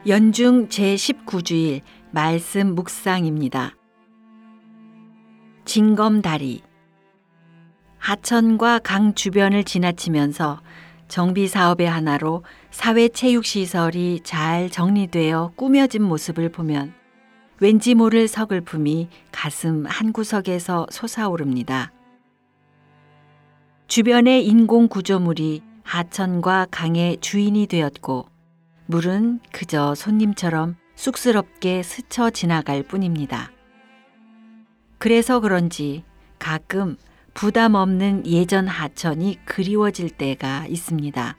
연중 제19주일 말씀 묵상입니다. 징검다리. 하천과 강 주변을 지나치면서 정비 사업의 하나로 사회체육시설이 잘 정리되어 꾸며진 모습을 보면 왠지 모를 서글픔이 가슴 한구석에서 솟아오릅니다. 주변의 인공구조물이 하천과 강의 주인이 되었고 물은 그저 손님처럼 쑥스럽게 스쳐 지나갈 뿐입니다. 그래서 그런지 가끔 부담 없는 예전 하천이 그리워질 때가 있습니다.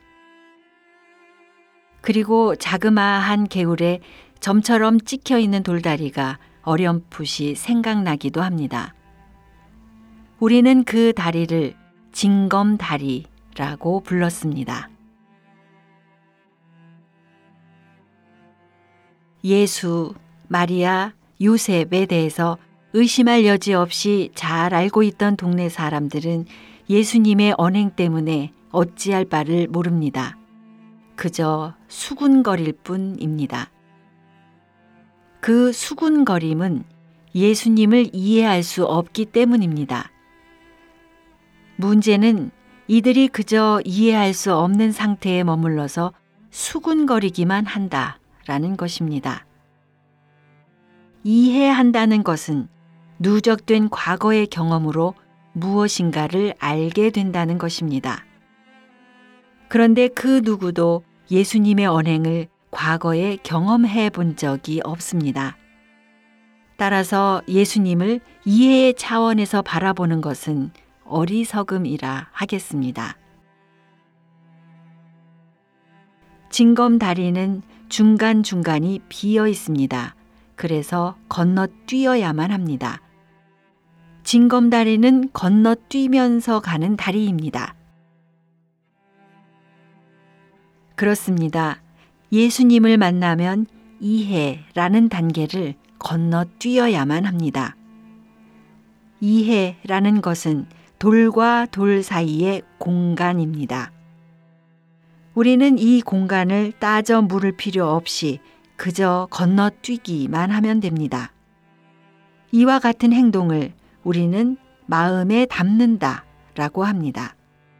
그리고 자그마한 개울에 점처럼 찍혀 있는 돌다리가 어렴풋이 생각나기도 합니다. 우리는 그 다리를 징검다리라고 불렀습니다. 예수, 마리아, 요셉에 대해서 의심할 여지 없이 잘 알고 있던 동네 사람들은 예수님의 언행 때문에 어찌할 바를 모릅니다. 그저 수군거릴 뿐입니다. 그 수군거림은 예수님을 이해할 수 없기 때문입니다. 문제는 이들이 그저 이해할 수 없는 상태에 머물러서 수군거리기만 한다라는 것입니다. 이해한다는 것은 누적된 과거의 경험으로 무엇인가를 알게 된다는 것입니다. 그런데 그 누구도 예수님의 언행을 과거에 경험해 본 적이 없습니다. 따라서 예수님을 이해의 차원에서 바라보는 것은 어리석음이라 하겠습니다. 징검다리는 중간중간이 비어 있습니다. 그래서 건너뛰어야만 합니다. 징검다리는 건너뛰면서 가는 다리입니다. 그렇습니다. 예수님을 만나면 이해라는 단계를 건너뛰어야만 합니다. 이해라는 것은 돌과 돌 사이의 공간입니다. 우리는 이 공간을 따져 물을 필요 없이 그저 건너뛰기만 하면 됩니다. 이와 같은 행동을 우리는 마음에 담는다라고 합니다.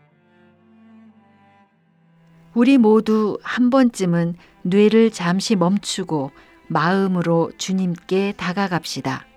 우리 모두 한 번쯤은 뇌를 잠시 멈추고 마음으로 주님께 다가갑시다.